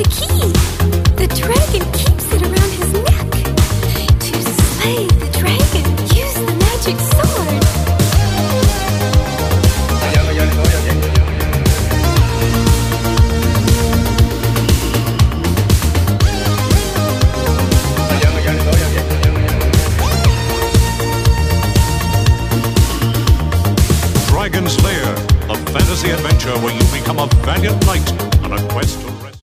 the key. The dragon keeps it around his neck. To slay the dragon, use the magic sword. Dragon's Lair, a fantasy adventure where you become a valiant knight on a quest to